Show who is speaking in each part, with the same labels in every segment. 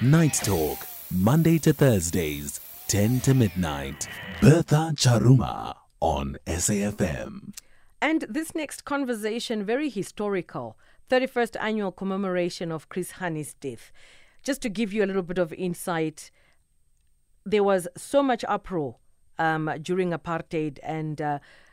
Speaker 1: Night Talk, Monday to Thursdays, 10 to midnight. Bertha Charuma on SAFM.
Speaker 2: And this next conversation, very historical, 31st annual commemoration of Chris Hani's death. Just to give you a little bit of insight, there was so much uproar during apartheid and,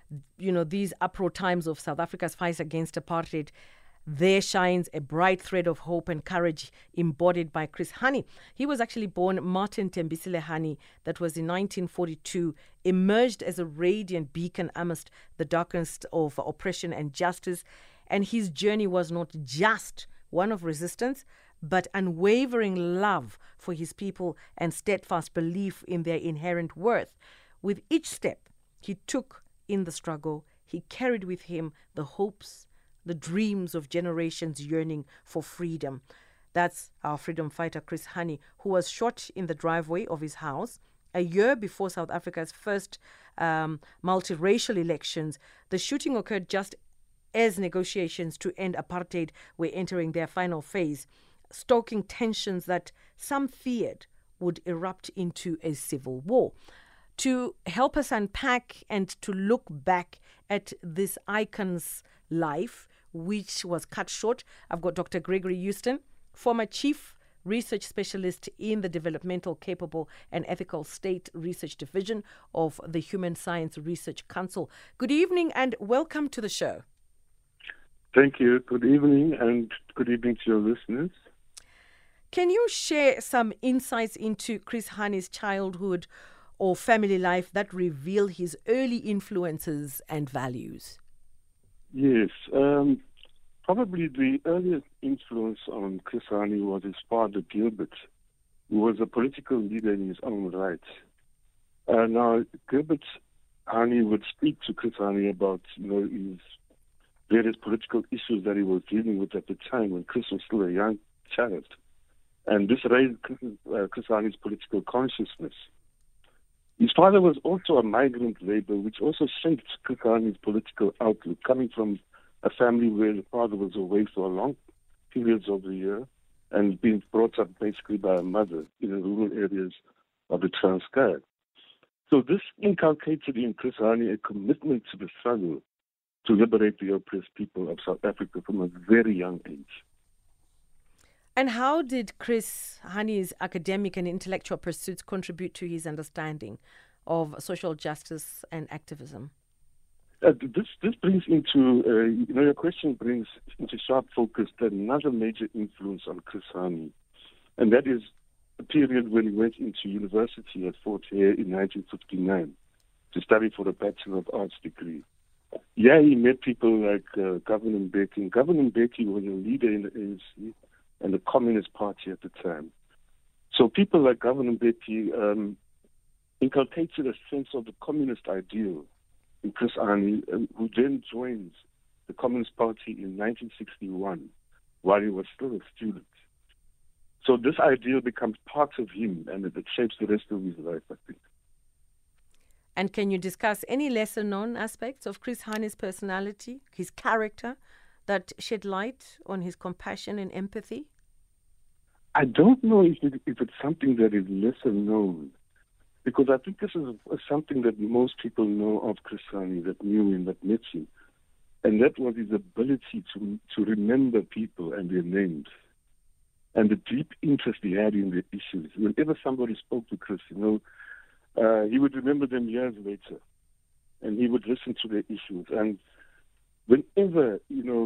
Speaker 2: these uproar times of South Africa's fight against apartheid. There shines a bright thread of hope and courage embodied by Chris Hani. He was actually born Martin Tembisile Hani, that was in 1942, emerged as a radiant beacon amidst the darkness of oppression and justice. And his journey was not just one of resistance, but unwavering love for his people and steadfast belief in their inherent worth. With each step he took in the struggle, he carried with him the hopes, the dreams of generations yearning for freedom. That's our freedom fighter, Chris Hani, who was shot in the driveway of his house a year before South Africa's first multiracial elections. The shooting occurred just as negotiations to end apartheid were entering their final phase, stoking tensions that some feared would erupt into a civil war. To help us unpack and to look back at this icon's life, which was cut short, I've got Dr. Gregory Houston, former Chief Research Specialist in the Developmental, Capable and Ethical State Research Division of the Human Science Research Council. Good evening and welcome to the show.
Speaker 3: Thank you. Good evening and good evening to your listeners.
Speaker 2: Can you share some insights into Chris Hani's childhood or family life that reveal his early influences and values?
Speaker 3: Yes. Probably the earliest influence on Chris Hani was his father, Gilbert, who was a political leader in his own right. Now, Gilbert Hani would speak to Chris Hani about, his various political issues that he was dealing with at the time when Chris was still a young child. And this raised Chris Hani's political consciousness. His father was also a migrant laborer, which also shaped Chris Hani's political outlook, coming from a family where the father was away for long periods of the year and being brought up basically by a mother in the rural areas of the Transkei. So this inculcated in Chris Hani a commitment to the struggle to liberate the oppressed people of South Africa from a very young age.
Speaker 2: And how did Chris Hani's academic and intellectual pursuits contribute to his understanding of social justice and activism?
Speaker 3: This brings into, your question brings into sharp focus another major influence on Chris Hani, and that is a period when he went into university at Fort Hare in 1959 to study for a Bachelor of Arts degree. Yeah, he met people like Governor Mbeki. Governor Mbeki was a leader in the ANC and the Communist Party at the time. So people like Governor Mbeki inculcated a sense of the communist ideal in Chris Hani, who then joins the Communist Party in 1961 while he was still a student. So this ideal becomes part of him and it shapes the rest of his life, I think.
Speaker 2: And can you discuss any lesser-known aspects of Chris Hani's personality, his character, that shed light on his compassion and empathy?
Speaker 3: I don't know if it's something that is lesser known, because I think this is something that most people know of Chris Hani, that knew him, that met him, and that was his ability to remember people and their names, and the deep interest he had in their issues. Whenever somebody spoke to Chris, he would remember them years later, and he would listen to their issues. And whenever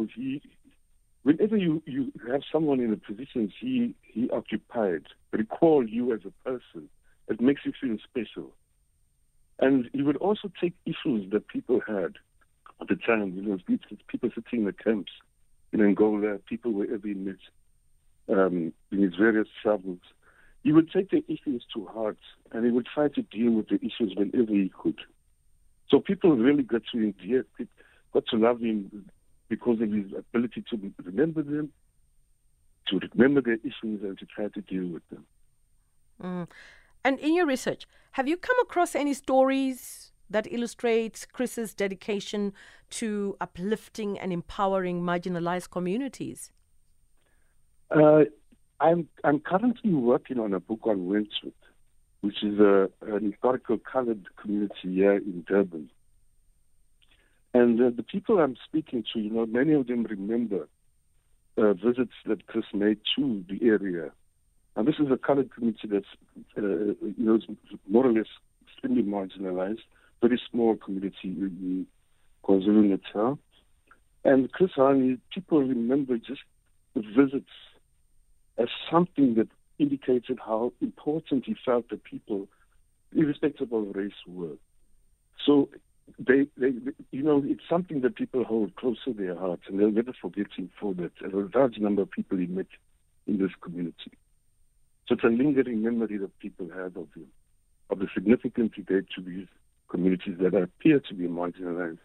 Speaker 3: you have someone in the positions he occupied, recall you as a person, it makes you feel special. And he would also take issues that people had at the time, people sitting in the camps in Angola, people wherever he met, in his various travels. He would take the issues to heart, and he would try to deal with the issues whenever he could. So people really got to love him because of his ability to remember them, to remember their issues, and to try to deal with them.
Speaker 2: And in your research, have you come across any stories that illustrate Chris's dedication to uplifting and empowering marginalized communities?
Speaker 3: I'm currently working on a book on Wentworth, which is an historical colored community here in Durban. And the people I'm speaking to, many of them remember visits that Chris made to the area. And this is a colored community that's, more or less extremely marginalized, very small community in KwaZulu-Natal. And Chris Hani, people remember just the visits as something that indicated how important he felt the people, irrespective of race, were. So it's something that people hold close to their hearts, and they'll never forget him for that. And a large number of people he met in this community. So it's a lingering memory that people had of him, of the significance he gave to these communities that appear to be marginalized.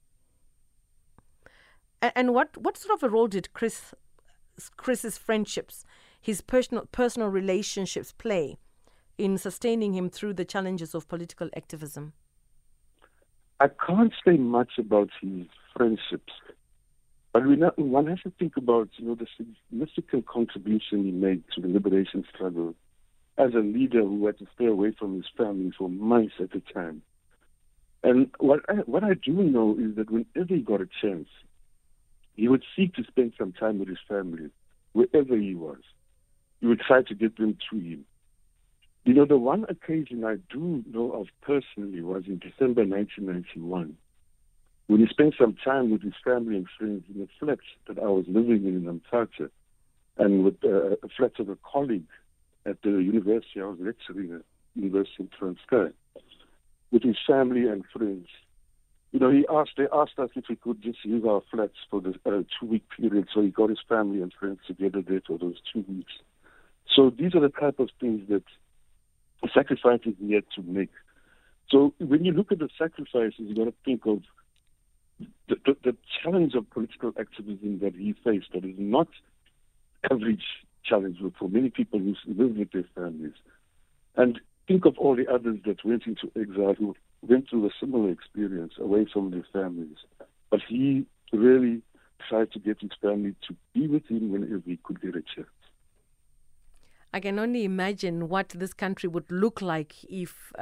Speaker 2: And what sort of a role did Chris's friendships, his personal relationships play in sustaining him through the challenges of political activism?
Speaker 3: I can't say much about his friendships, but one has to think about the significant contribution he made to the liberation struggle as a leader who had to stay away from his family for months at a time. And what I do know is that whenever he got a chance, he would seek to spend some time with his family, wherever he was. He would try to get them to him. The one occasion I do know of personally was in December 1991, when he spent some time with his family and friends in a flat that I was living in Mthatha, and with a flat of a colleague at the university. I was lecturing at the University of Transkei, with his family and friends. They asked us if we could just use our flats for the 2-week period, so he got his family and friends together there for those 2 weeks. So these are the type of things that sacrifices he had to make. So when you look at the sacrifices, you got to think of the challenge of political activism that he faced. That is not average challenge for many people who live with their families. And think of all the others that went into exile who went through a similar experience away from their families. But he really tried to get his family to be with him whenever he could get a chance.
Speaker 2: I can only imagine what this country would look like if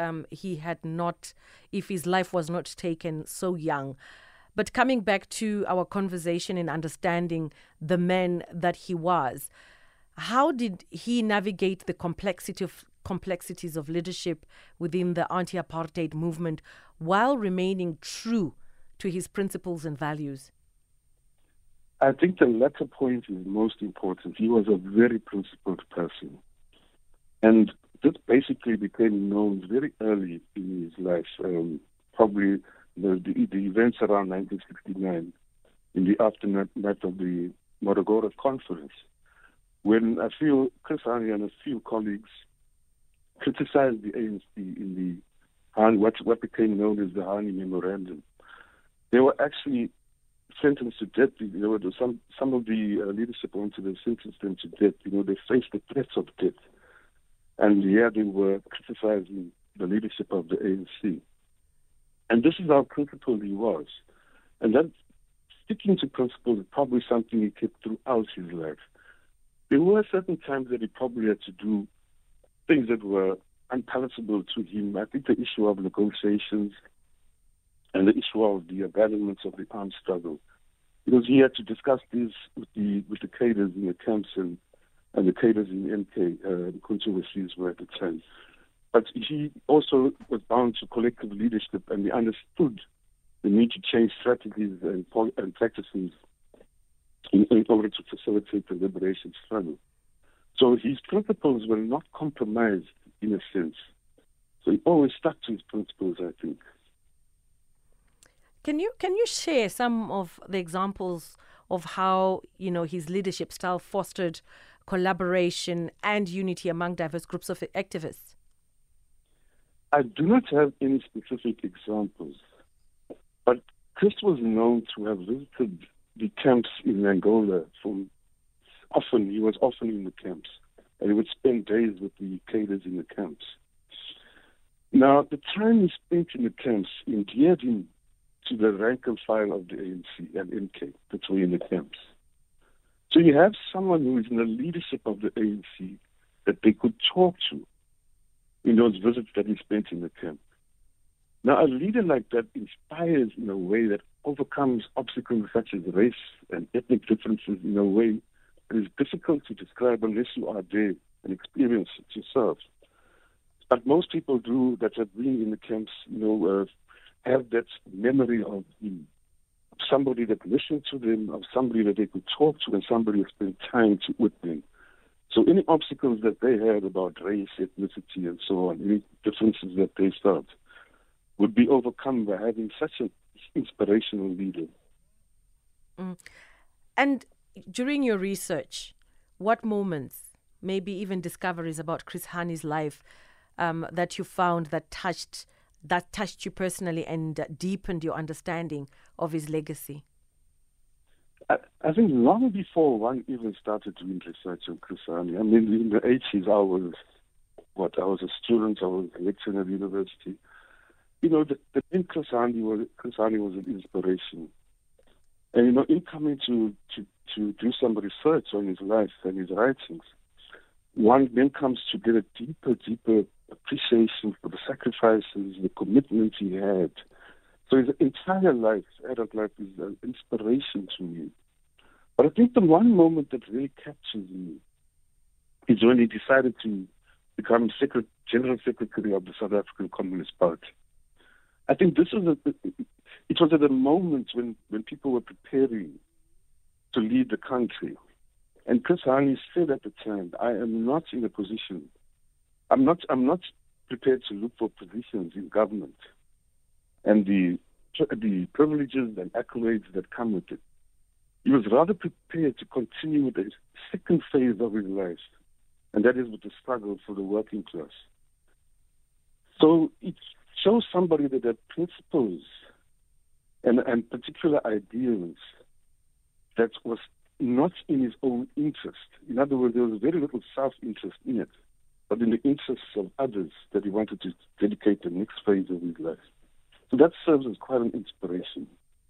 Speaker 2: his life was not taken so young. But coming back to our conversation and understanding the man that he was, how did he navigate the complexities of leadership within the anti-apartheid movement while remaining true to his principles and values?
Speaker 3: I think the latter point is most important. He was a very principled person. And this basically became known very early in his life, probably the events around 1969, in the aftermath of the Morogoro Conference, when I feel Chris Hani and a few colleagues criticized the ANC in what became known as the Hani Memorandum. They were actually sentenced to death. There were some of the leadership wanted to sentence them to death. They faced the threats of death. And they were criticizing the leadership of the ANC. And this is how principled he was. And that sticking to principles is probably something he kept throughout his life. There were certain times that he probably had to do things that were unpalatable to him. I think the issue of negotiations and the issue of the abandonment of the armed struggle, because he had to discuss this with the cadres in the camps and the cadres in MK, the controversies were at the time. But he also was bound to collective leadership, and he understood the need to change strategies and practices in order to facilitate the liberation struggle. So his principles were not compromised in a sense. So he always stuck to his principles, I think.
Speaker 2: Can you share some of the examples of how his leadership style fostered collaboration and unity among diverse groups of activists?
Speaker 3: I do not have any specific examples, but Chris was known to have visited the camps in Angola. He was often in the camps, and he would spend days with the cadres in the camps. Now, the time he spent in the camps endeared him to the rank and file of the ANC and MK that were in the camps. So you have someone who is in the leadership of the ANC that they could talk to in those visits that he spent in the camp. Now, a leader like that inspires in a way that overcomes obstacles such as race and ethnic differences in a way that is difficult to describe unless you are there and experience it yourself. But most people do that have been in the camps, have that memory of somebody that listened to them, of somebody that they could talk to, and somebody that spent time with them. So any obstacles that they had about race, ethnicity, and so on, any differences that they felt, would be overcome by having such an inspirational leader.
Speaker 2: And during your research, what moments, maybe even discoveries about Chris Hani's life that you found that touched you personally and deepened your understanding of his legacy?
Speaker 3: I think long before one even started doing research on Chris Hani, I mean, in the 80s, I was a student, I was lecturing at university. The name Chris Hani was an inspiration. And, in coming to do some research on his life and his writings, one then comes to get a deeper appreciation for the sacrifices, the commitment he had. So his entire life, adult life, is an inspiration to me. But I think the one moment that really captures me is when he decided to become General Secretary of the South African Communist Party. I think it was at a moment when people were preparing to lead the country. And Chris Hani said at the time, I am not in a position, I'm not prepared to look for positions in government and the privileges and accolades that come with it. He was rather prepared to continue with the second phase of his life, and that is with the struggle for the working class. So it shows somebody that had principles and particular ideals that was not in his own interest. In other words, there was very little self-interest in it, but in the interests of others that he wanted to dedicate the next phase of his life. So that serves as quite an inspiration.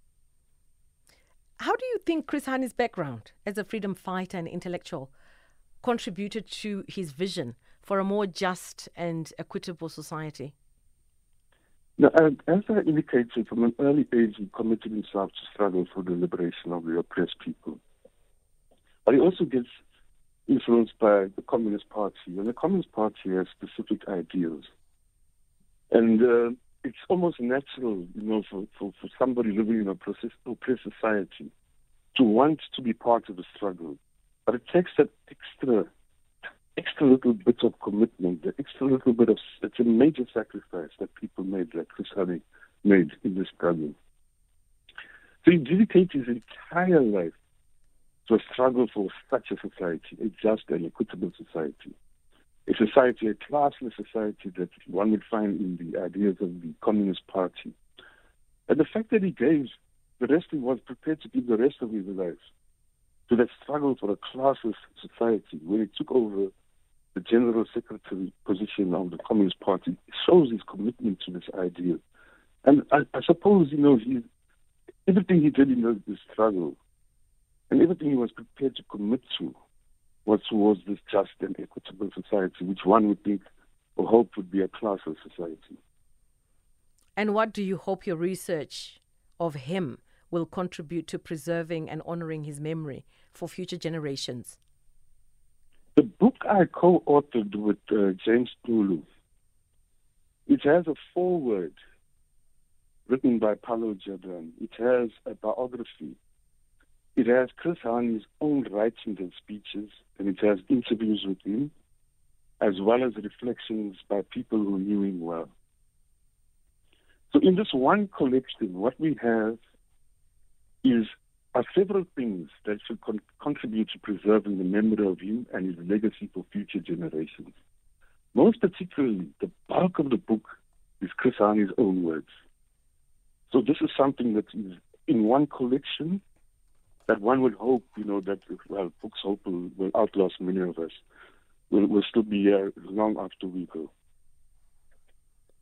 Speaker 2: How do you think Chris Hani's background as a freedom fighter and intellectual contributed to his vision for a more just and equitable society?
Speaker 3: Now, as I indicated, from an early age, he committed himself to struggle for the liberation of the oppressed people. But he also gets influenced by the Communist Party, and the Communist Party has specific ideals. And it's almost natural, for somebody living in a oppressed society to want to be part of the struggle. But it takes that extra little bit of commitment, the extra little bit it's a major sacrifice that people made, like Chris Hani made in this struggle. So he dedicated his entire life to a struggle for such a society, a just and equitable society. A society, a classless society that one would find in the ideas of the Communist Party. And the fact that he was prepared to give the rest of his life to that struggle for a classless society when he took over the General Secretary position of the Communist Party, shows his commitment to this ideal. And I suppose, everything he did in the struggle and everything he was prepared to commit to was towards this just and equitable society, which one would think or hope would be a classless society.
Speaker 2: And what do you hope your research of him will contribute to preserving and honoring his memory for future generations?
Speaker 3: The book I co-authored with James Pulu, it has a foreword written by Paulo Jadran. It has a biography. It has Chris Hani's own writings and speeches, and it has interviews with him, as well as reflections by people who knew him well. So in this one collection, what we have are several things that should contribute to preserving the memory of him and his legacy for future generations. Most particularly, the bulk of the book is Chris Hani's own words. So this is something that is in one collection that one would hope, books hope will outlast many of us. Will still be here long after we go.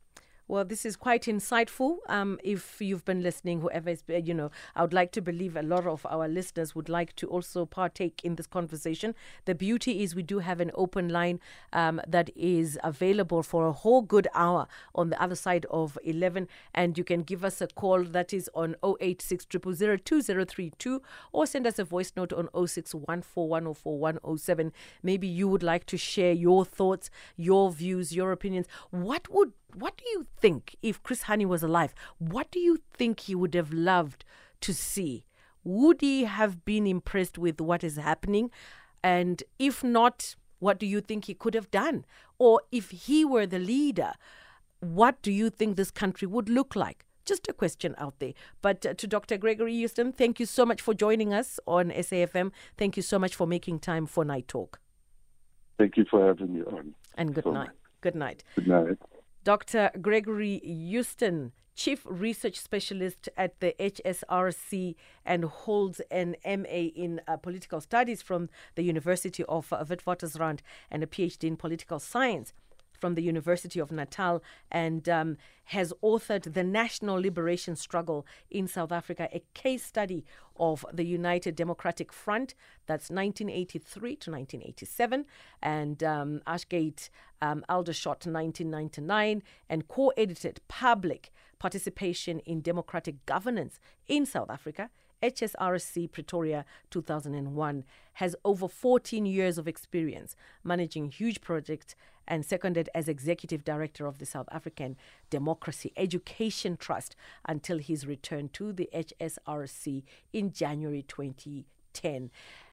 Speaker 2: Well, this is quite insightful. If you've been listening, whoever is, I would like to believe a lot of our listeners would like to also partake in this conversation. The beauty is we do have an open line that is available for a whole good hour on the other side of 11. And you can give us a call that is on 086 000 2032 or send us a voice note on 0614104107. Maybe you would like to share your thoughts, your views, your opinions. What do you think if Chris Hani was alive? What do you think he would have loved to see? Would he have been impressed with what is happening? And if not, what do you think he could have done? Or if he were the leader, what do you think this country would look like? Just a question out there. But to Dr. Gregory Houston, thank you so much for joining us on SAFM. Thank you so much for making time for Night Talk.
Speaker 3: Thank you for having me on.
Speaker 2: And good night. Good night.
Speaker 3: Good night.
Speaker 2: Dr. Gregory Houston, Chief Research Specialist at the HSRC and holds an MA in Political Studies from the University of Witwatersrand and a PhD in Political Science from the University of Natal, and has authored The National Liberation Struggle in South Africa, a case study of the United Democratic Front, that's 1983 to 1987, and Ashgate Aldershot 1999, and co-edited Public Participation in Democratic Governance in South Africa, HSRC Pretoria 2001, has over 14 years of experience managing huge projects and seconded as executive director of the South African Democracy Education Trust until his return to the HSRC in January 2010.